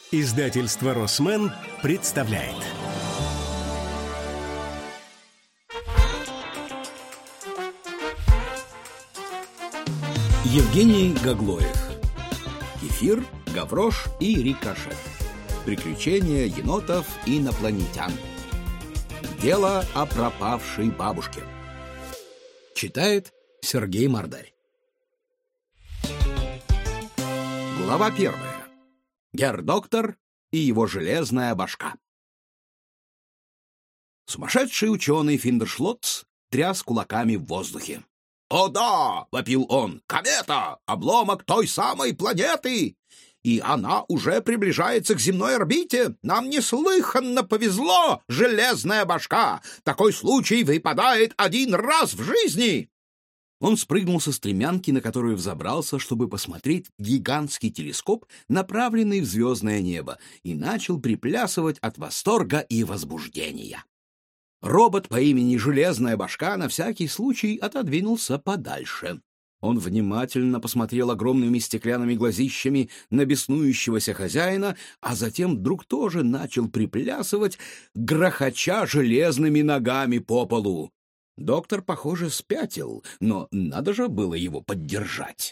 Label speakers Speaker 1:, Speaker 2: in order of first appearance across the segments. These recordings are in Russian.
Speaker 1: Издательство «Росмен» представляет. Евгений Гаглоев. Кефир, Гаврош и Рикошет. Приключения енотов и инопланетян. Дело о пропавшей бабушке. Читает Сергей Мордарь. Глава 1. Герр-доктор и его железная башка. Сумасшедший ученый Финдершлотц тряс кулаками в воздухе. «О да!» — вопил он. «Комета! Обломок той самой планеты! И она уже приближается к земной орбите! Нам неслыханно повезло, железная башка! Такой случай выпадает один раз в жизни!» Он спрыгнул со стремянки, на которую взобрался, чтобы посмотреть гигантский телескоп, направленный в звездное небо, и начал приплясывать от восторга и возбуждения. Робот по имени Железная башка на всякий случай отодвинулся подальше. Он внимательно посмотрел огромными стеклянными глазищами на беснующегося хозяина, а затем вдруг тоже начал приплясывать, грохоча железными ногами по полу. Доктор, похоже, спятил, но надо же было его поддержать.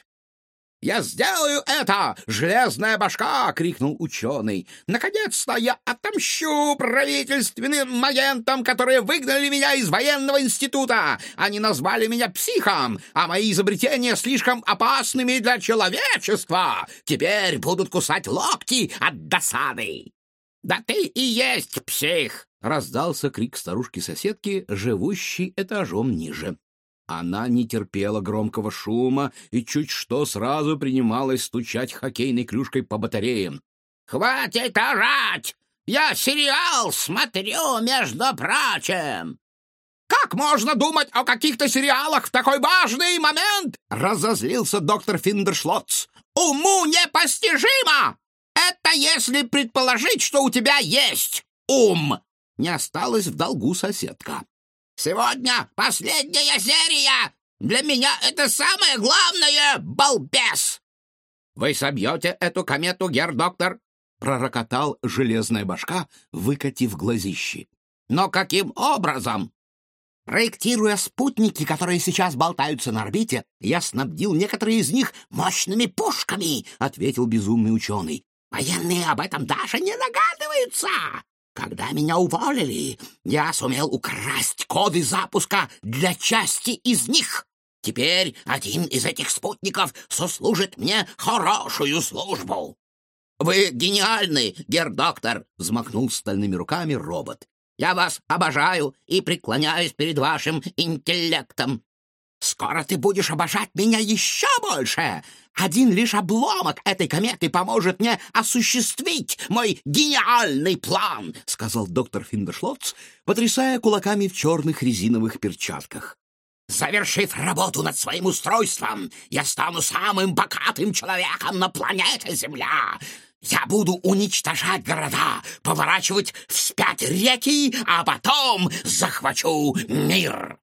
Speaker 1: «Я сделаю это, железная башка!» — крикнул ученый. «Наконец-то я отомщу правительственным агентам, которые выгнали меня из военного института! Они назвали меня психом, а мои изобретения слишком опасными для человечества! Теперь будут кусать локти от досады!» «Да ты и есть псих!» — раздался крик старушки-соседки, живущей этажом ниже. Она не терпела громкого шума и чуть что сразу принималась стучать хоккейной клюшкой по батареям. «Хватит орать! Я сериал смотрю, между прочим!» «Как можно думать о каких-то сериалах в такой важный момент?» — разозлился доктор Финдершлотц. «Уму непостижимо! Это если предположить, что у тебя есть ум!» Не осталась в долгу соседка. «Сегодня последняя серия! Для меня это самое главное, балбес!» «Вы собьете эту комету, герр-доктор?» — пророкотал Железная башка, выкатив глазищи. «Но каким образом?» «Проектируя спутники, которые сейчас болтаются на орбите, я снабдил некоторые из них мощными пушками», — ответил безумный ученый. «Военные об этом даже не догадываются. Когда меня уволили, я сумел украсть коды запуска для части из них. Теперь один из этих спутников сослужит мне хорошую службу». «Вы гениальны, герр-доктор!» — взмахнул стальными руками робот. «Я вас обожаю и преклоняюсь перед вашим интеллектом. Скоро ты будешь обожать меня еще больше. Один лишь обломок этой кометы поможет мне осуществить мой гениальный план», — сказал доктор Финдершлотц, потрясая кулаками в черных резиновых перчатках. «Завершив работу над своим устройством, я стану самым богатым человеком на планете Земля. Я буду уничтожать города, поворачивать вспять реки, а потом захвачу мир».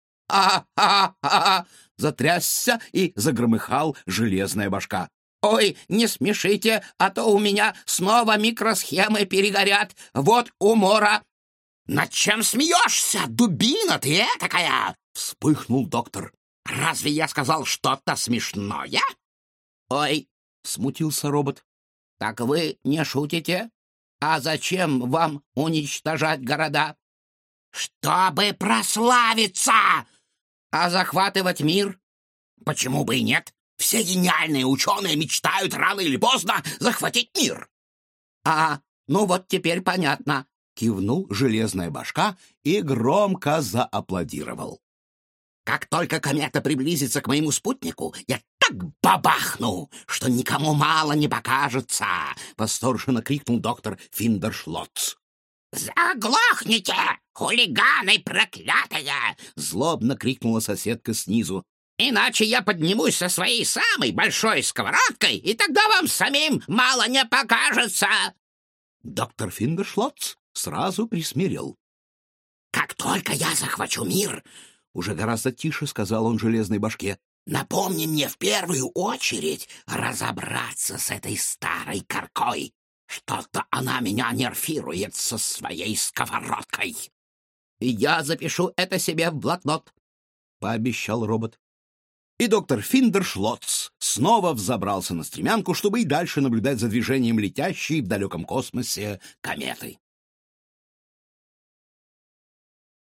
Speaker 1: «А-а-а!» — затрясся и загромыхал Железная башка. «Ой, не смешите, а то у меня снова микросхемы перегорят. Вот умора!» «Над чем смеешься, дубина ты этакая?» — вспыхнул доктор. «Разве я сказал что-то смешное?» «Ой!» — смутился робот. «Так вы не шутите? А зачем вам уничтожать города?» «Чтобы прославиться!» «А захватывать мир?» «Почему бы и нет? Все гениальные ученые мечтают рано или поздно захватить мир». Ну вот теперь понятно», — кивнул Железная башка и громко зааплодировал. «Как только комета приблизится к моему спутнику, я так бабахну, что никому мало не покажется!» — восторженно крикнул доктор Финдершлотц. «Заглохните, хулиганы проклятые!» — злобно крикнула соседка снизу. «Иначе я поднимусь со своей самой большой сковородкой, и тогда вам самим мало не покажется!» Доктор Финдершлотц сразу присмирел. «Как только я захвачу мир, — уже гораздо тише сказал он Железной башке, — напомни мне в первую очередь разобраться с этой старой коркой. Что-то она меня нервирует со своей сковородкой. Я запишу это себе в блокнот, — пообещал робот. И доктор Финдершлотц снова взобрался на стремянку, чтобы и дальше наблюдать за движением летящей в далеком космосе кометы.